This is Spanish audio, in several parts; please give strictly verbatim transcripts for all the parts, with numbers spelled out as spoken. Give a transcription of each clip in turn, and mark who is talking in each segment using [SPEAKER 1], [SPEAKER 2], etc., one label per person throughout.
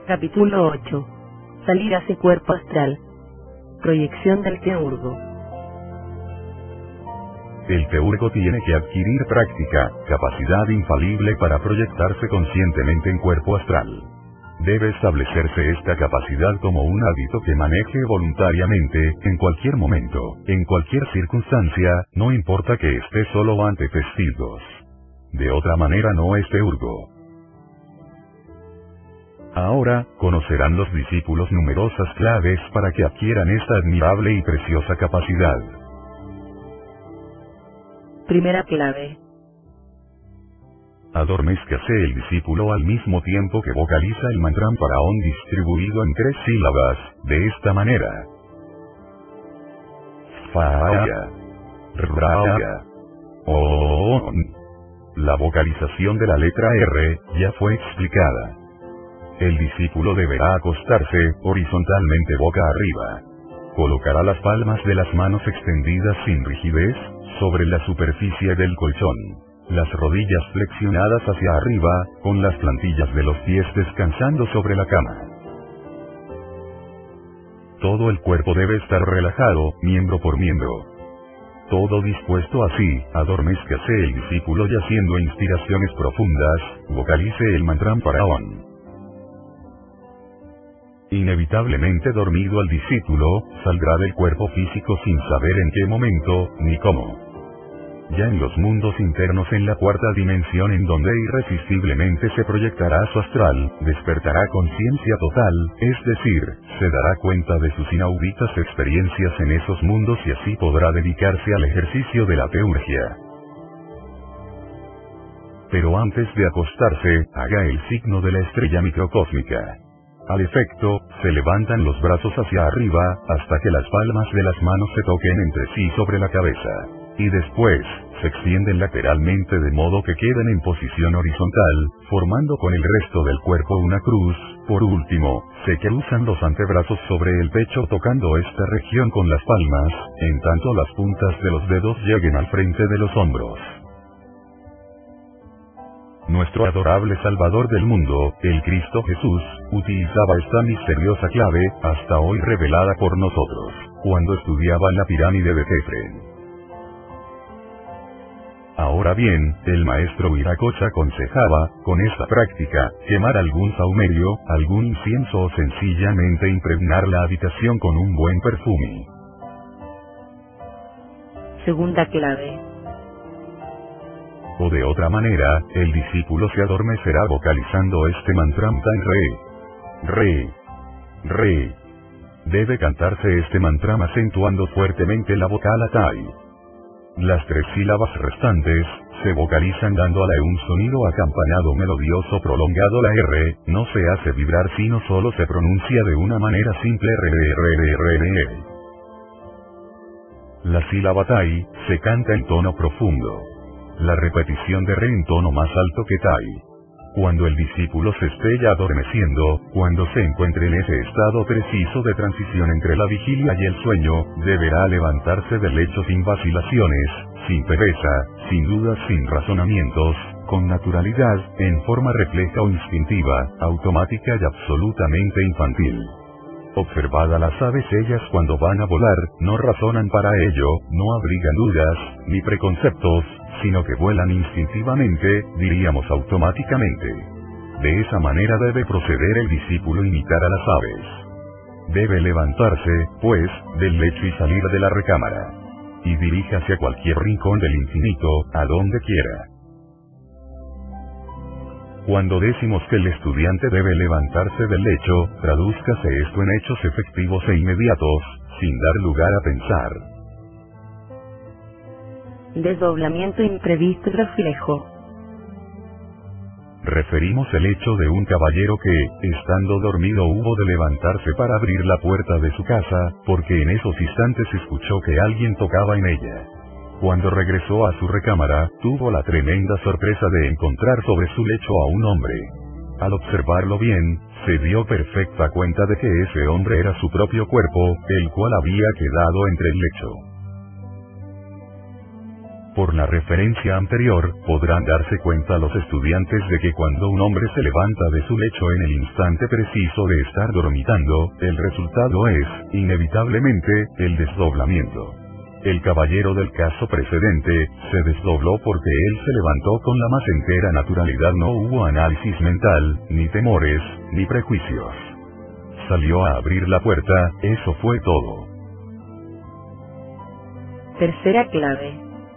[SPEAKER 1] Capítulo ocho. Salir hacia cuerpo astral. Proyección del teurgo.
[SPEAKER 2] El teurgo tiene que adquirir práctica, capacidad infalible para proyectarse conscientemente en cuerpo astral. Debe establecerse esta capacidad como un hábito que maneje voluntariamente, en cualquier momento, en cualquier circunstancia, no importa que esté solo ante testigos. De otra manera no es teurgo. Ahora, conocerán los discípulos numerosas claves para que adquieran esta admirable y preciosa capacidad.
[SPEAKER 1] Primera clave.
[SPEAKER 2] Adormézcase el discípulo al mismo tiempo que vocaliza el mantra Paraón distribuido en tres sílabas, de esta manera. Faya. Raya. On. La vocalización de la letra R, ya fue explicada. El discípulo deberá acostarse, horizontalmente boca arriba. Colocará las palmas de las manos extendidas sin rigidez, sobre la superficie del colchón. Las rodillas flexionadas hacia arriba, con las plantillas de los pies descansando sobre la cama. Todo el cuerpo debe estar relajado, miembro por miembro. Todo dispuesto así, adormézcase el discípulo y haciendo inspiraciones profundas, vocalice el mantra Paraón. Inevitablemente dormido el discípulo, saldrá del cuerpo físico sin saber en qué momento, ni cómo. Ya en los mundos internos en la cuarta dimensión en donde irresistiblemente se proyectará su astral, despertará conciencia total, es decir, se dará cuenta de sus inauditas experiencias en esos mundos y así podrá dedicarse al ejercicio de la teurgia. Pero antes de acostarse, haga el signo de la estrella microcósmica. Al efecto, se levantan los brazos hacia arriba, hasta que las palmas de las manos se toquen entre sí sobre la cabeza. Y después, se extienden lateralmente de modo que queden en posición horizontal, formando con el resto del cuerpo una cruz. Por último, se cruzan los antebrazos sobre el pecho tocando esta región con las palmas, en tanto las puntas de los dedos lleguen al frente de los hombros. Nuestro adorable Salvador del mundo, el Cristo Jesús, utilizaba esta misteriosa clave, hasta hoy revelada por nosotros, cuando estudiaba la pirámide de Kefren. Ahora bien, el maestro Viracocha aconsejaba, con esta práctica, quemar algún saumerio, algún incienso o sencillamente impregnar la habitación con un buen perfume.
[SPEAKER 1] Segunda clave.
[SPEAKER 2] O de otra manera, el discípulo se adormecerá vocalizando este mantra re, re, re. Debe cantarse este mantra acentuando fuertemente la vocal atai. Las tres sílabas restantes, se vocalizan dando a la un sonido acampanado melodioso prolongado. La R, no se hace vibrar sino solo se pronuncia de una manera simple re re re re re re. La sílaba tai, se canta en tono profundo. La repetición de re en tono más alto que tai. Cuando el discípulo se esté ya adormeciendo, cuando se encuentre en ese estado preciso de transición entre la vigilia y el sueño, deberá levantarse del lecho sin vacilaciones, sin pereza, sin dudas, sin razonamientos, con naturalidad, en forma refleja o instintiva, automática y absolutamente infantil. Observad a las aves, ellas cuando van a volar, no razonan para ello, no abrigan dudas, ni preconceptos, sino que vuelan instintivamente, diríamos automáticamente. De esa manera debe proceder el discípulo, imitar a las aves. Debe levantarse, pues, del lecho y salir de la recámara. Y dirija hacia cualquier rincón del infinito, a donde quiera. Cuando decimos que el estudiante debe levantarse del lecho, tradúzcase esto en hechos efectivos e inmediatos, sin dar lugar a pensar.
[SPEAKER 1] Desdoblamiento imprevisto y reflejo.
[SPEAKER 2] Referimos el hecho de un caballero que, estando dormido, hubo de levantarse para abrir la puerta de su casa, porque en esos instantes escuchó que alguien tocaba en ella. Cuando regresó a su recámara, tuvo la tremenda sorpresa de encontrar sobre su lecho a un hombre. Al observarlo bien, se dio perfecta cuenta de que ese hombre era su propio cuerpo, el cual había quedado entre el lecho. Por la referencia anterior, podrán darse cuenta los estudiantes de que cuando un hombre se levanta de su lecho en el instante preciso de estar dormitando, el resultado es, inevitablemente, el desdoblamiento. El caballero del caso precedente, se desdobló porque él se levantó con la más entera naturalidad, no hubo análisis mental, ni temores, ni prejuicios. Salió a abrir la puerta, eso fue todo.
[SPEAKER 1] Tercera clave.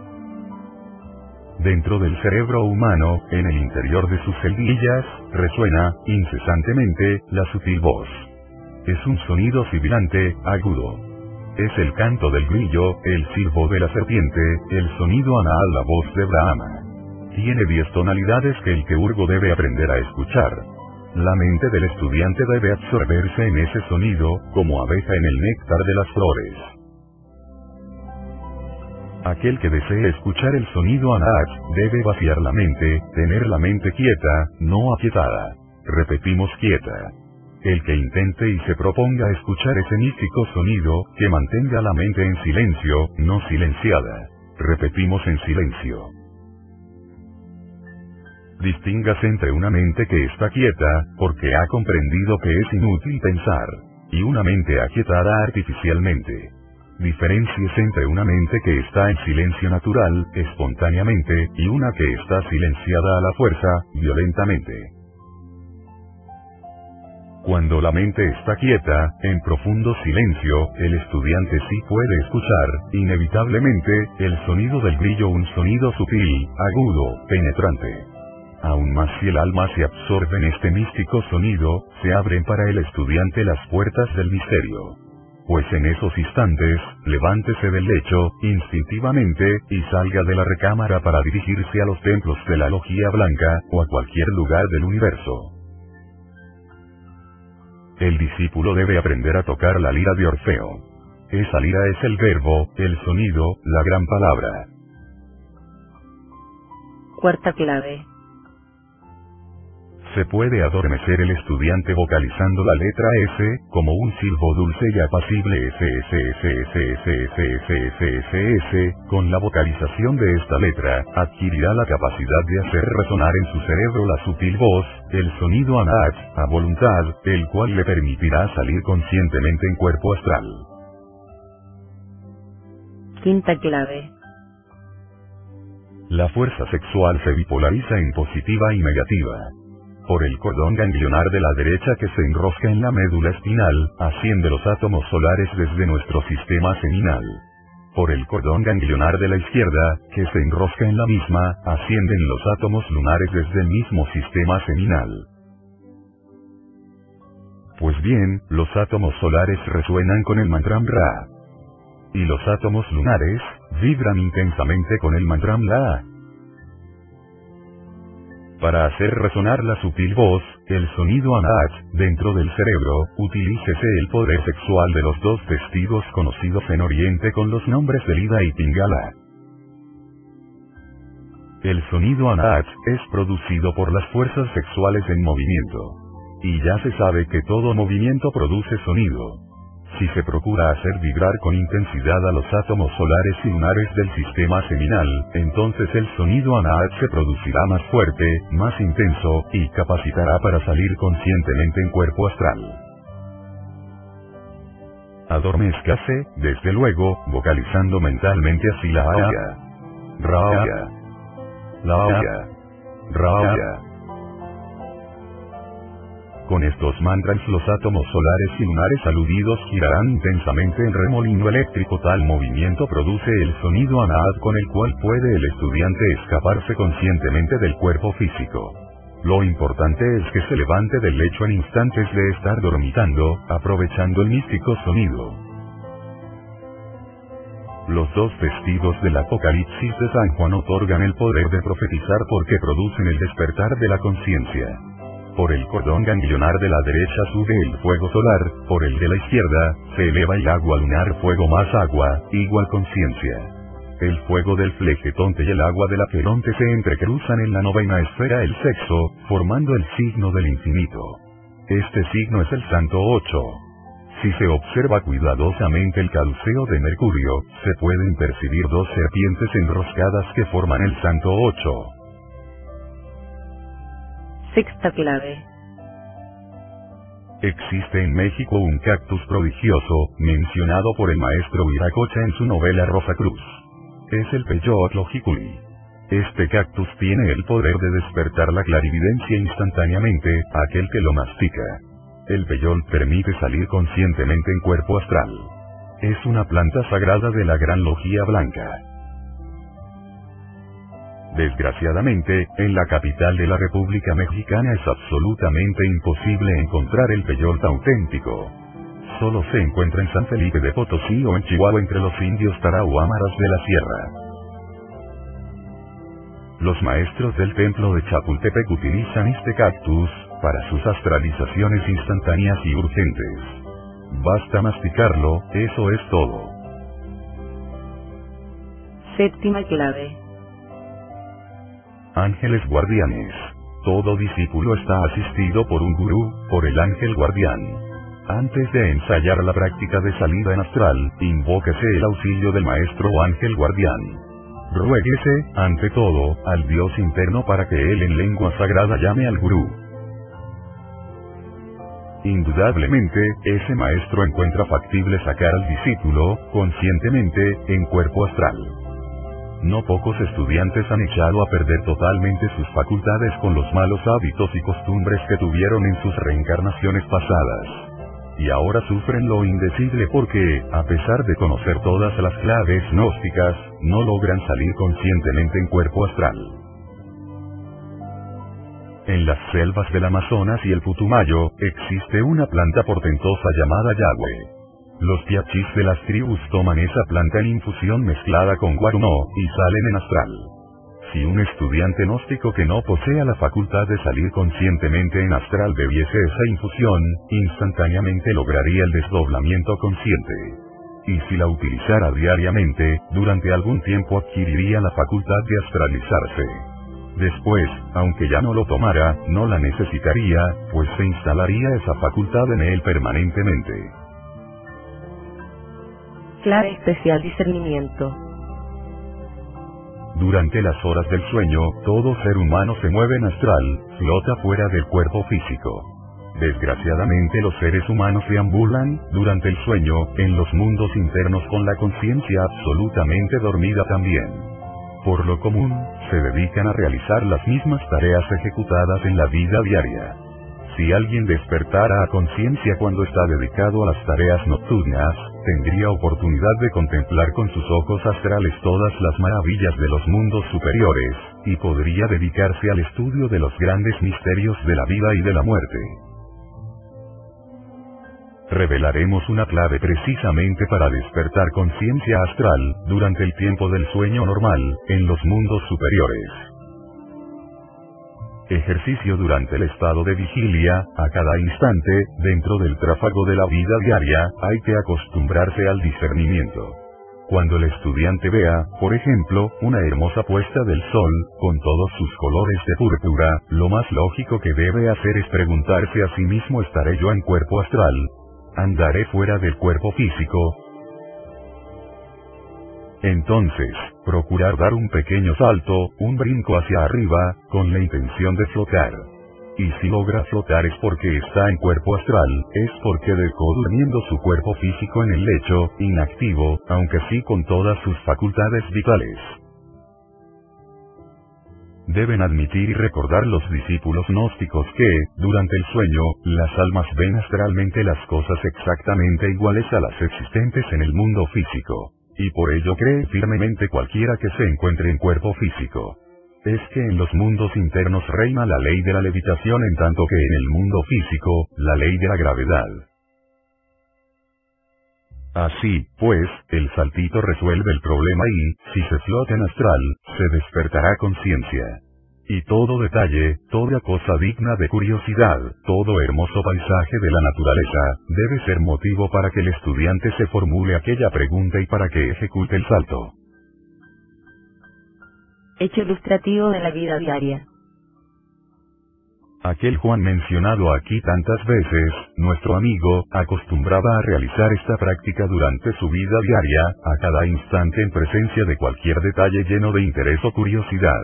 [SPEAKER 2] Dentro del cerebro humano, en el interior de sus celdillas, resuena, incesantemente, la sutil voz. Es un sonido sibilante, agudo. Es el canto del grillo, el silbo de la serpiente, el sonido anal, la voz de Brahma. Tiene diez tonalidades que el teurgo debe aprender a escuchar. La mente del estudiante debe absorberse en ese sonido, como abeja en el néctar de las flores. Aquel que desee escuchar el sonido anach, debe vaciar la mente, tener la mente quieta, no aquietada. Repetimos, quieta. El que intente y se proponga escuchar ese místico sonido, que mantenga la mente en silencio, no silenciada. Repetimos, en silencio. Distíngase entre una mente que está quieta, porque ha comprendido que es inútil pensar, y una mente aquietada artificialmente. Diferénciese entre una mente que está en silencio natural, espontáneamente, y una que está silenciada a la fuerza, violentamente. Cuando la mente está quieta, en profundo silencio, el estudiante sí puede escuchar, inevitablemente, el sonido del grillo, un sonido sutil, agudo, penetrante. Aún más si el alma se absorbe en este místico sonido, se abren para el estudiante las puertas del misterio. Pues en esos instantes, levántese del lecho, instintivamente, y salga de la recámara para dirigirse a los templos de la Logia Blanca, o a cualquier lugar del universo. El discípulo debe aprender a tocar la lira de Orfeo. Esa lira es el verbo, el sonido, la gran palabra.
[SPEAKER 1] Cuarta clave.
[SPEAKER 2] Se puede adormecer el estudiante vocalizando la letra S, como un silbo dulce y apacible S, S, S, S, S, S, S, S, S, S, con la vocalización de esta letra, adquirirá la capacidad de hacer resonar en su cerebro la sutil voz, el sonido anach, a voluntad, el cual le permitirá salir conscientemente en cuerpo astral.
[SPEAKER 1] Quinta clave.
[SPEAKER 2] La fuerza sexual se bipolariza en positiva y negativa. Por el cordón ganglionar de la derecha que se enrosca en la médula espinal, asciende los átomos solares desde nuestro sistema seminal. Por el cordón ganglionar de la izquierda, que se enrosca en la misma, ascienden los átomos lunares desde el mismo sistema seminal. Pues bien, los átomos solares resuenan con el mantram Ra. Y los átomos lunares, vibran intensamente con el mantram La. Para hacer resonar la sutil voz, el sonido anach, dentro del cerebro, utilícese el poder sexual de los dos testigos conocidos en Oriente con los nombres de Lida y Pingala. El sonido anach es producido por las fuerzas sexuales en movimiento. Y ya se sabe que todo movimiento produce sonido. Si se procura hacer vibrar con intensidad a los átomos solares y lunares del sistema seminal, entonces el sonido anach se producirá más fuerte, más intenso, y capacitará para salir conscientemente en cuerpo astral. Adormézcase, desde luego, vocalizando mentalmente así la Aya, Raya, la Aya, Raya. Con estos mantras los átomos solares y lunares aludidos girarán intensamente en remolino eléctrico. Tal movimiento produce el sonido anach con el cual puede el estudiante escaparse conscientemente del cuerpo físico. Lo importante es que se levante del lecho en instantes de estar dormitando, aprovechando el místico sonido. Los dos testigos del Apocalipsis de San Juan otorgan el poder de profetizar porque producen el despertar de la conciencia. Por el cordón ganglionar de la derecha sube el fuego solar, por el de la izquierda, se eleva el agua lunar, fuego más agua, igual conciencia. El fuego del flegetonte y el agua del aqueronte se entrecruzan en la novena esfera, el sexo, formando el signo del infinito. Este signo es el santo ocho. Si se observa cuidadosamente el caduceo de Mercurio, se pueden percibir dos serpientes enroscadas que forman el santo ocho.
[SPEAKER 1] Sexta clave.
[SPEAKER 2] Existe en México un cactus prodigioso, mencionado por el maestro Viracocha en su novela Rosa Cruz. Es el Peyotl ojiculi. Este cactus tiene el poder de despertar la clarividencia instantáneamente a aquel que lo mastica. El peyol permite salir conscientemente en cuerpo astral. Es una planta sagrada de la Gran Logía Blanca. Desgraciadamente, en la capital de la República Mexicana es absolutamente imposible encontrar el peyol auténtico. Solo se encuentra en San Felipe de Potosí o en Chihuahua entre los indios tarahuámaras de la sierra. Los maestros del templo de Chapultepec utilizan este cactus para sus astralizaciones instantáneas y urgentes. Basta masticarlo, eso es todo.
[SPEAKER 1] Séptima clave.
[SPEAKER 2] Ángeles guardianes. Todo discípulo está asistido por un gurú, por el ángel guardián. Antes de ensayar la práctica de salida en astral, invóquese el auxilio del maestro o ángel guardián. Ruéguese, ante todo, al Dios interno para que él en lengua sagrada llame al gurú. Indudablemente, ese maestro encuentra factible sacar al discípulo, conscientemente, en cuerpo astral. No pocos estudiantes han echado a perder totalmente sus facultades con los malos hábitos y costumbres que tuvieron en sus reencarnaciones pasadas. Y ahora sufren lo indecible porque, a pesar de conocer todas las claves gnósticas, no logran salir conscientemente en cuerpo astral. En las selvas del Amazonas y el Putumayo, existe una planta portentosa llamada yagüe. Los piachis de las tribus toman esa planta en infusión mezclada con guarumó, y salen en astral. Si un estudiante gnóstico que no posea la facultad de salir conscientemente en astral bebiese esa infusión, instantáneamente lograría el desdoblamiento consciente. Y si la utilizara diariamente, durante algún tiempo adquiriría la facultad de astralizarse. Después, aunque ya no lo tomara, no la necesitaría, pues se instalaría esa facultad en él permanentemente.
[SPEAKER 1] Clave especial discernimiento.
[SPEAKER 2] Durante las horas del sueño, todo ser humano se mueve en astral, flota fuera del cuerpo físico. Desgraciadamente los seres humanos deambulan, durante el sueño, en los mundos internos con la conciencia absolutamente dormida también. Por lo común, se dedican a realizar las mismas tareas ejecutadas en la vida diaria. Si alguien despertara a conciencia cuando está dedicado a las tareas nocturnas, tendría oportunidad de contemplar con sus ojos astrales todas las maravillas de los mundos superiores, y podría dedicarse al estudio de los grandes misterios de la vida y de la muerte. Revelaremos una clave precisamente para despertar conciencia astral, durante el tiempo del sueño normal, en los mundos superiores. Ejercicio durante el estado de vigilia, a cada instante, dentro del tráfago de la vida diaria, hay que acostumbrarse al discernimiento. Cuando el estudiante vea, por ejemplo, una hermosa puesta del sol, con todos sus colores de púrpura, lo más lógico que debe hacer es preguntarse a sí mismo: ¿estaré yo en cuerpo astral? ¿Andaré fuera del cuerpo físico? Entonces, procurar dar un pequeño salto, un brinco hacia arriba, con la intención de flotar. Y si logra flotar es porque está en cuerpo astral, es porque dejó durmiendo su cuerpo físico en el lecho, inactivo, aunque sí con todas sus facultades vitales. Deben admitir y recordar los discípulos gnósticos que, durante el sueño, las almas ven astralmente las cosas exactamente iguales a las existentes en el mundo físico. Y por ello cree firmemente cualquiera que se encuentre en cuerpo físico. Es que en los mundos internos reina la ley de la levitación, en tanto que en el mundo físico, la ley de la gravedad. Así, pues, el saltito resuelve el problema y, si se flota en astral, se despertará conciencia. Y todo detalle, toda cosa digna de curiosidad, todo hermoso paisaje de la naturaleza, debe ser motivo para que el estudiante se formule aquella pregunta y para que ejecute el salto.
[SPEAKER 1] Hecho ilustrativo de la vida diaria.
[SPEAKER 2] Aquel Juan mencionado aquí tantas veces, nuestro amigo, acostumbraba a realizar esta práctica durante su vida diaria, a cada instante en presencia de cualquier detalle lleno de interés o curiosidad.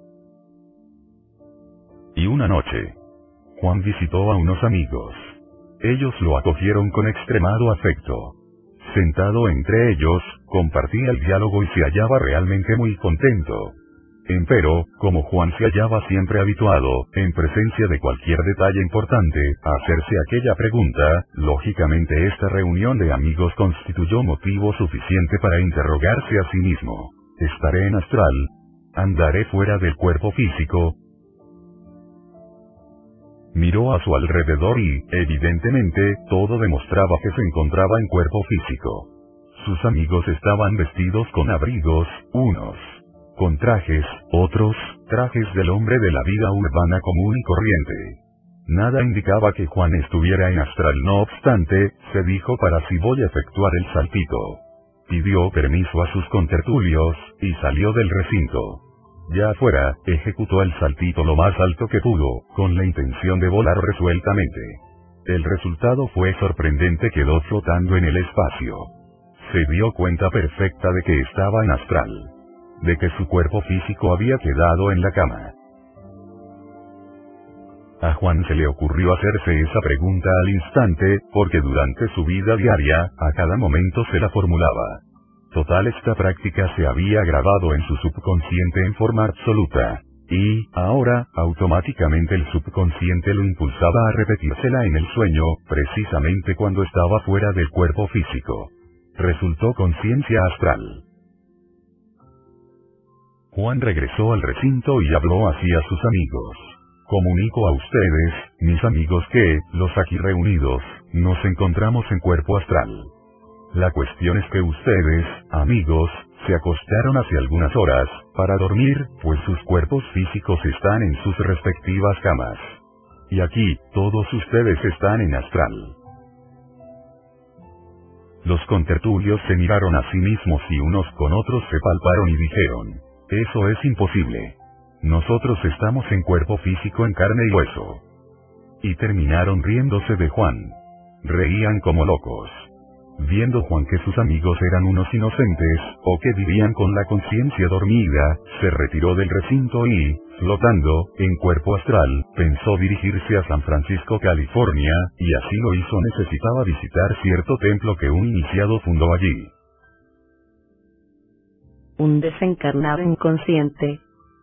[SPEAKER 2] Y una noche, Juan visitó a unos amigos. Ellos lo acogieron con extremado afecto. Sentado entre ellos, compartía el diálogo y se hallaba realmente muy contento. Empero, como Juan se hallaba siempre habituado, en presencia de cualquier detalle importante, a hacerse aquella pregunta, lógicamente esta reunión de amigos constituyó motivo suficiente para interrogarse a sí mismo. ¿Estaré en astral? ¿Andaré fuera del cuerpo físico? Miró a su alrededor y, evidentemente, todo demostraba que se encontraba en cuerpo físico. Sus amigos estaban vestidos con abrigos, unos con trajes, otros, trajes del hombre de la vida urbana común y corriente. Nada indicaba que Juan estuviera en astral, no obstante, se dijo para sí voy a efectuar el saltito. Pidió permiso a sus contertulios, y salió del recinto. Ya afuera, ejecutó el saltito lo más alto que pudo, con la intención de volar resueltamente. El resultado fue sorprendente, quedó flotando en el espacio. Se dio cuenta perfecta de que estaba en astral. De que su cuerpo físico había quedado en la cama. A Juan se le ocurrió hacerse esa pregunta al instante, porque durante su vida diaria, a cada momento se la formulaba. Total, esta práctica se había grabado en su subconsciente en forma absoluta. Y, ahora, automáticamente el subconsciente lo impulsaba a repetírsela en el sueño, precisamente cuando estaba fuera del cuerpo físico. Resultó conciencia astral. Juan regresó al recinto y habló así a sus amigos. Comunico a ustedes, mis amigos, que, los aquí reunidos, nos encontramos en cuerpo astral. La cuestión es que ustedes, amigos, se acostaron hace algunas horas, para dormir, pues sus cuerpos físicos están en sus respectivas camas. Y aquí, todos ustedes están en astral. Los contertulios se miraron a sí mismos y unos con otros se palparon y dijeron: eso es imposible. Nosotros estamos en cuerpo físico, en carne y hueso. Y terminaron riéndose de Juan. Reían como locos. Viendo Juan que sus amigos eran unos inocentes, o que vivían con la conciencia dormida, se retiró del recinto y, flotando, en cuerpo astral, pensó dirigirse a San Francisco, California, y así lo hizo. Necesitaba visitar cierto templo que un iniciado fundó allí.
[SPEAKER 1] Un desencarnado inconsciente.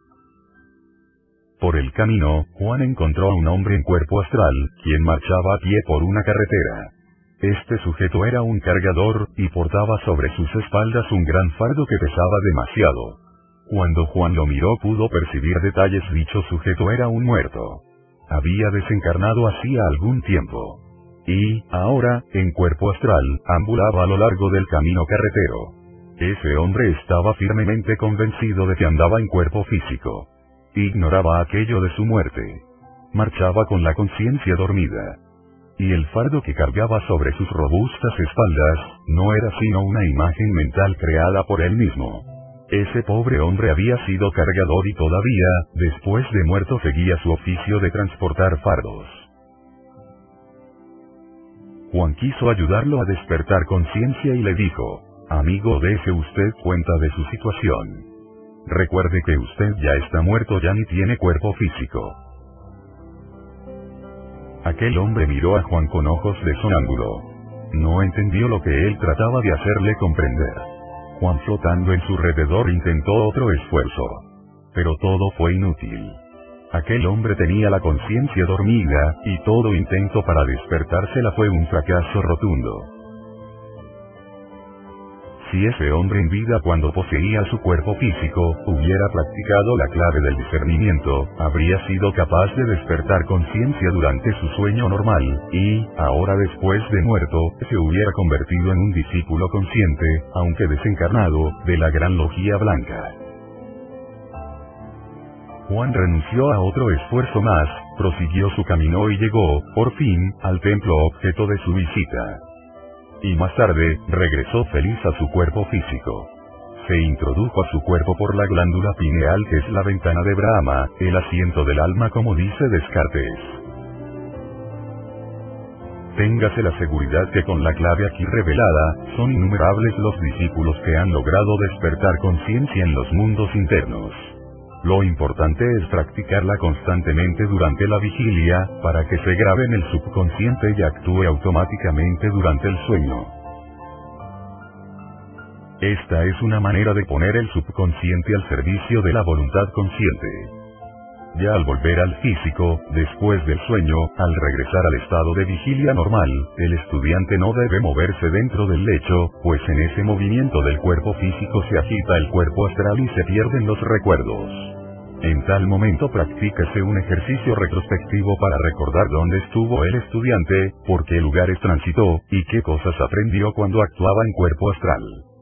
[SPEAKER 2] Por el camino, Juan encontró a un hombre en cuerpo astral, quien marchaba a pie por una carretera. Este sujeto era un cargador, y portaba sobre sus espaldas un gran fardo que pesaba demasiado. Cuando Juan lo miró pudo percibir detalles. Dicho sujeto era un muerto. Había desencarnado hacía algún tiempo. Y, ahora, en cuerpo astral, ambulaba a lo largo del camino carretero. Ese hombre estaba firmemente convencido de que andaba en cuerpo físico. Ignoraba aquello de su muerte. Marchaba con la conciencia dormida. Y el fardo que cargaba sobre sus robustas espaldas, no era sino una imagen mental creada por él mismo. Ese pobre hombre había sido cargador y todavía, después de muerto, seguía su oficio de transportar fardos. Juan quiso ayudarlo a despertar conciencia y le dijo: amigo, dése usted cuenta de su situación. Recuerde que usted ya está muerto, ya ni tiene cuerpo físico. Aquel hombre miró a Juan con ojos de sonámbulo. No entendió lo que él trataba de hacerle comprender. Juan, flotando en su alrededor, intentó otro esfuerzo. Pero todo fue inútil. Aquel hombre tenía la conciencia dormida, y todo intento para despertársela fue un fracaso rotundo. Si ese hombre en vida, cuando poseía su cuerpo físico, hubiera practicado la clave del discernimiento, habría sido capaz de despertar conciencia durante su sueño normal, y, ahora después de muerto, se hubiera convertido en un discípulo consciente, aunque desencarnado, de la Gran Logia Blanca. Juan renunció a otro esfuerzo más, prosiguió su camino y llegó, por fin, al templo objeto de su visita. Y más tarde, regresó feliz a su cuerpo físico. se introdujo a su cuerpo por la glándula pineal, que es la ventana de Brahma, el asiento del alma, como dice Descartes. Téngase la seguridad que con la clave aquí revelada, son innumerables los discípulos que han logrado despertar conciencia en los mundos internos. Lo importante es practicarla constantemente durante la vigilia, para que se grabe en el subconsciente y actúe automáticamente durante el sueño. Esta es una manera de poner el subconsciente al servicio de la voluntad consciente. Ya al volver al físico, después del sueño, al regresar al estado de vigilia normal, el estudiante no debe moverse dentro del lecho, pues en ese movimiento del cuerpo físico se agita el cuerpo astral y se pierden los recuerdos. En tal momento practíquese un ejercicio retrospectivo para recordar dónde estuvo el estudiante, por qué lugares transitó, y qué cosas aprendió cuando actuaba en cuerpo astral.